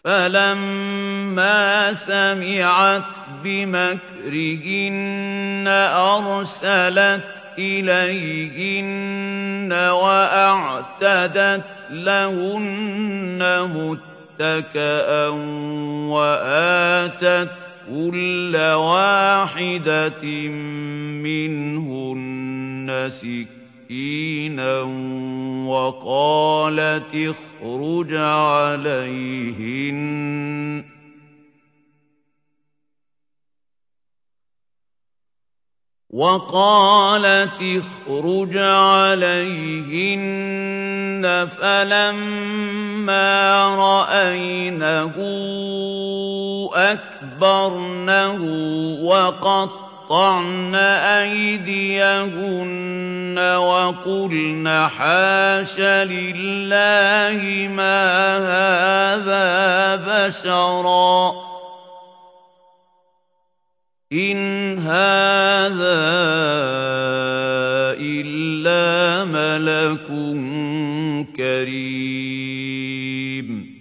فَلَمَّا سَمِعَتْ بِمَكْرِهِنَّ أَرْسَلَتْ إِلَيْهِنَّ وَأَعْتَدَتْ لَهُنَّ مُتَّكَأً وَآتَتْ كُلَّ واحدة منهن سكينا وقالت اخرج عليهن فلما رأينه أكبرنه وقطعن أيديهن وقلن حاش لله ما هذا بشرا إن هذا إلا ملك كريم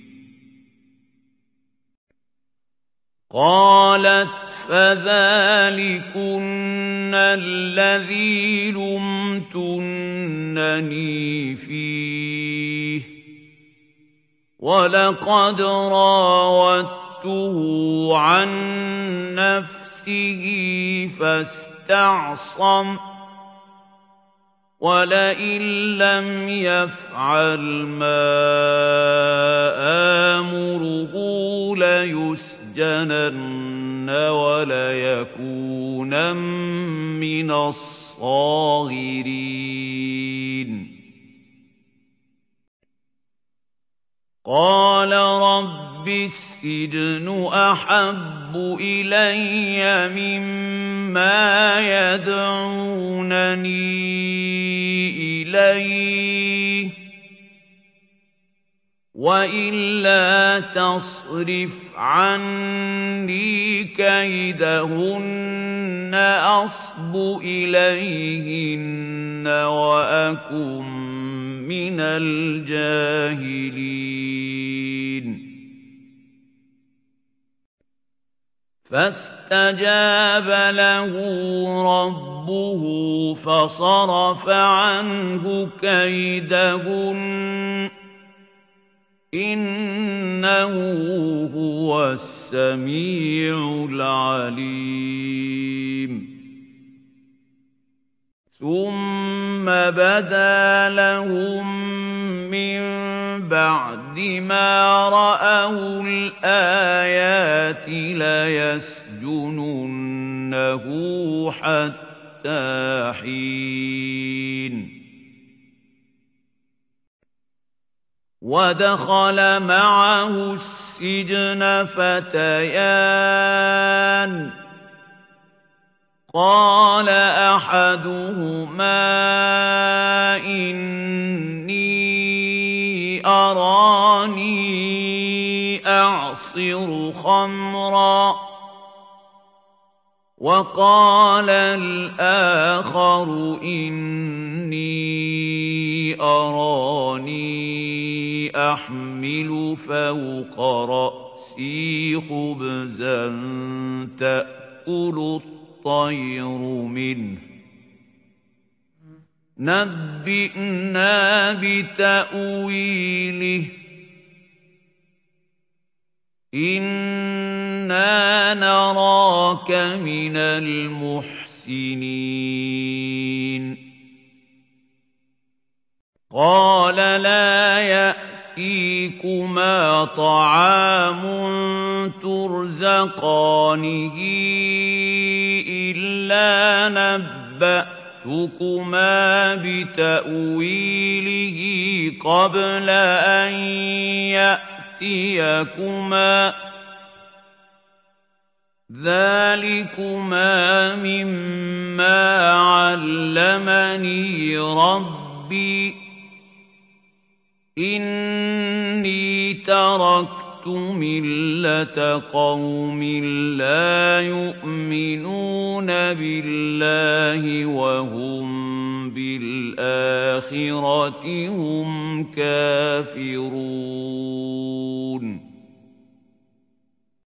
قالت فذلكن الذي لمتنني فيه ولقد راودته عن نفسه فاستعصم ولئن لم يفعل ما آمره ليسجنن وليكونن من الصاغرين قال رب السجن أحب إلي مما يدعونني إليه وإلا تصرف عني كيدهن أصب إليهن وأكن من الجاهلين فاستجاب له ربه فصرف عنه كيدهن إنه هو السميع العليم ثم بدا لهم من بعد ما رأوا الآيات ليسجننه حتى حين ودخل معه السجن فتيان قال أحدهما إني أراني أعصر خمرا وقال الآخر إني أراني أحمل فوق رأسي خبزا تأكل الطير منه نبئنا بتأويله إنا نراك من المحسنين قال لا يأتيكما طعام ترزقانه إلا نبأتكما بتأويله قبل أن يأتيكما ذلكما مما علمني ربي إني تركت ملة قوم لا يؤمنون بالله وهم بالآخرة هم كافرون.